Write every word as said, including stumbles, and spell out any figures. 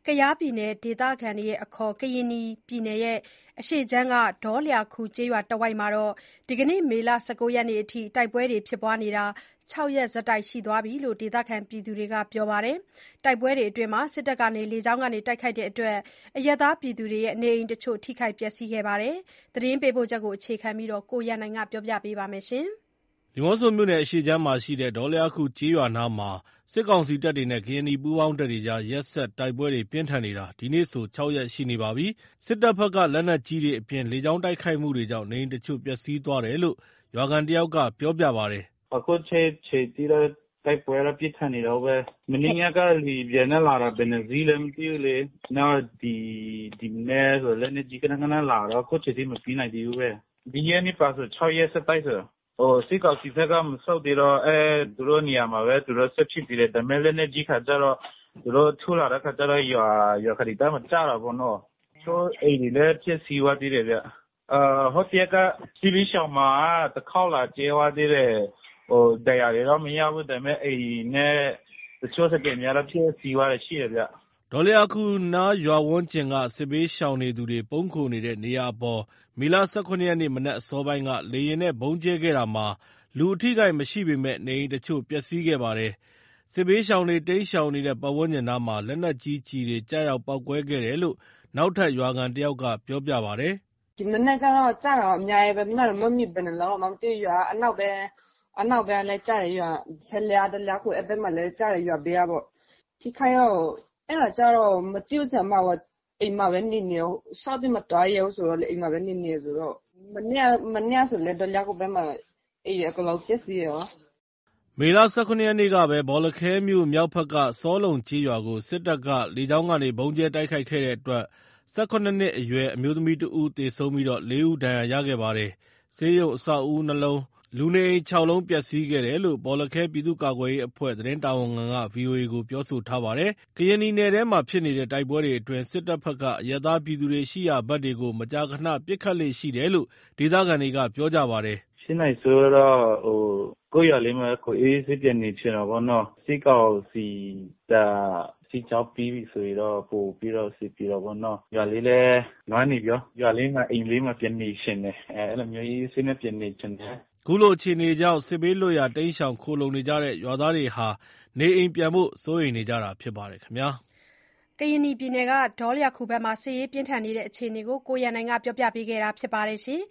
ကယားပြည်နယ်ဒေသခံတွေအခေါ်ကရင်နီပြည်နယ်ရဲ့အရှေ့ခြမ်းကဒေါလျာခူကျေးရွာတဝိုက်မှာဒီကနေ့မေလ ၁၉ ရက်နေ့အထိတိုက်ပွဲတွေဖြစ်နေတာ ၆ ရက်ဆက်တိုက်ရှိသွားပြီလို့ဒေသခံတွေကပြောပါတယ်။ တိုက်ပွဲတွေအတွင်းစစ်တပ်ကလေကြောင်းကနေတိုက်ခိုက်တဲ့အတွက်အရပ်သားပြည်သူတွေရဲ့နေအိမ်တချို့ထိခိုက်ပျက်စီးခဲ့ပါတယ်။ သတင်းပေးပို့ချက်ကိုအခြေခံပြီးကိုရန်နိုင်ကပြောပြပါမယ်။ဒီးမော့ဆိုမြို့နယ်အရှေ့ခြမ်းမှာရှိတဲ့ဒေါလျာခူကျေးရွာနားမှာ စစ်ကောင်စီတပ်တွေနဲ့ ကရင်နီပူးပေါင်းတပ်တွေကြား ရက်ဆက်တိုက်ပွဲတွေပြင်းထန်နေတာ ဒီနေ့ဆို ၆ ရက်ရှိနေပါပြီ။ စစ်တပ်ဘက်ကလက်နက်ကြီးတွေအပြင် လေကြောင်းတိုက်ခိုက်မှုတွေကြောင့် နေအိမ်တချို့ပျက်စီးသွားတယ်လို့ ရွာခံတယောက်ကပြောပြပါတယ်။ “အခုချိန်ထိတော့တိုက်ပွဲတော့ပြင်းထန်နေတုန်းပဲ။ မနေ့ညက လေယာဉ်ပျံနဲ့လာတာ ဘယ်နှစ်စီးလဲမသိဘူးလေ။ နောက်ဒီဒီမနက်ဆိုလက်နက်ကြီးခဏခဏလာတော့ အခုချိန်ထိမပြီးနိုင်သေးဘူးပဲ။ ဒီရက်နဲ့ပါဆို ၆ ရက်ဆက်တိုက်ဆို။ ဟိုစစ်ကောင်စီဘက်ကမဆုတ်သေးတော့ အဲသူတို့နေရာမှာပဲသူတို့ဆက်ဖြစ်သေးတယ်။ ဒါပေမဲ့လက်နက်ကြီးခါကျတော့သူတို့ထုလာတဲ့ခါကျတော့ရွာရွာခုတင်ဘက်မှာကျတာပေါ့နော်။ တချို့အိမ်တွေလည်းပျက်စီးသွားသေးတယ်ဗျ။ အာဟိုတရက်ကစစ်ဘေးရှောင်မှာတခေါက်လာကြဲသွားသေးတယ်။ ဟိုဒဏ်ရာတွေတော့မရဘူးဒါပေမဲ့အိမ်နဲ့တချို့စက်များတော့ပျက်စီးသွားတာရှိတယ်ဗျ။ ” ဒေါလျာခူနားရွာဝန်းကျင်က စစ်ဘေးရှောင်နေသူတွေပုန်းခိုနေတဲ့နေရာအပေါ် မေလ ၁၇ ရက်နေ့ မနက်အစောပိုင်းက လေယာဉ်နဲ့ဗုံးကြဲခဲ့တာမှာ လူအထိအခိုက်မရှိပေမဲ့ နေအိမ်တချို့ပျက်စီးခဲ့ပါတယ်။ စစ်ဘေးရှောင်တွေတိမ်းရှောင်နေတဲ့ပတ်ဝန်းကျင်နားမှာ လက်နက်ကြီးကျည်တွေကျရောက်ပေါက်ကွဲခဲ့တယ်လို့ နောက်ထပ်ရွာခံတယောက်ကပြောပြပါတယ်။ “ဒီမနက်ကျတော့ကျတာအများကြီးပဲ။ မျက်လုံးမမြင်ဘယ်နှစ်လုံးတော့မသိဘူး။ ရွာအနောက်ပဲအနောက်ဘက်လည်းကျတယ်။ ရွာဟဲလျားဒေါလျာခူအဲ့ဘက်မှာလည်းကျတယ်ရွာဘေးကပေါ့။ ထိခိုက်တော့အဲ့ဒါကျတော့မသိဘူးဆရာမ။ အိမ်မှာပဲနေနေတယ်။ ရှောက်ပြီးမသွားရဲဘူးဆိုတော့လေအိမ်မှာပဲနေနေတယ်ဆိုတော့။ မနေ့ကမနေ့ကဆိုလည်းဒေါလျာခူဘက်မှာအိမ်တွေအကုန်လုံးပျက်စီးတယ်ရော။ ” မေလ ၁၇ ရက်နေ့ကပဲ ဘောလခဲမြို့မြောက်ဘက်က ဆောလုံကျေးရွာကို စစ်တပ်က လေကြောင်းကနေ ဗုံးကြဲတိုက်ခိုက်ခဲ့တဲ့အတွက် ၁၇ နှစ်အရွယ်အမျိုးသမီးတဦးသေဆုံးပြီး ၄ ဦးဒဏ်ရာရခဲ့ပါတယ်။ ဆေးရုံအဆောက်အဦး ၂ လုံး၊ လူနေအိမ် ၆ လုံး ပျက်စီးခဲ့တယ်လို့ ဘောလခဲပြည်သူ့ကာကွယ်ရေးအဖွဲ့ သတင်းတာဝန်ခံက ဗွီအိုအေကို ပြောဆိုထားပါတယ်။ ကရင်နီနယ်ထဲမှာဖြစ်နေတဲ့တိုက်ပွဲတွေအတွင်း စစ်တပ်ဘက်က အရပ်သားပြည်သူတွေရှိရာဘက်တွေကို မကြာခဏပစ်ခတ်လေ့ရှိတယ်လို့ ဒေသခံတွေကပြောကြပါတယ်။ “ဖြစ်နိုင်ဆိုတော့ဟိုကိုယ့်ရွာလေးမှာကိုယ်အေးအေးဆေးဆေးပြန်နေချင်တာပေါ့နော်။ စစ်ကောင်စီကစစ်ကြောင်းပြီးပြီဆိုရင်တော့ပိုပြီးတော့အဆင်ပြေတာပေါ့နော်။ ရွာလေးလည်းနွမ်းနေပြီရော။ ရွာလေးမှာအိမ်လေးမှာပြန်နေချင်တယ်။ အဲအဲ့လိုမျိုးအေးအေးဆေးဆေးနဲ့ပြန်နေချင်တယ်။ ” ခုလိုအခြေအနေကြောင့် စစ်ဘေးလွတ်ရာတိမ်းရှောင်ခိုလှုံနေကြတဲ့ ရွာသားတွေဟာ နေအိမ်ပြန်ဖို့ စိုးရိမ်နေကြတာဖြစ်ပါတယ်ခင်ဗျာ။ကရင်နီပြည်နယ်ဒေါလျာခူဘက်မှာစစ်ရေးပြင်းထန်နေတဲ့အခြေအနေကို ကိုရန်နိုင်ကပြောပြပေးခဲ့တာဖြစ်ပါတယ်။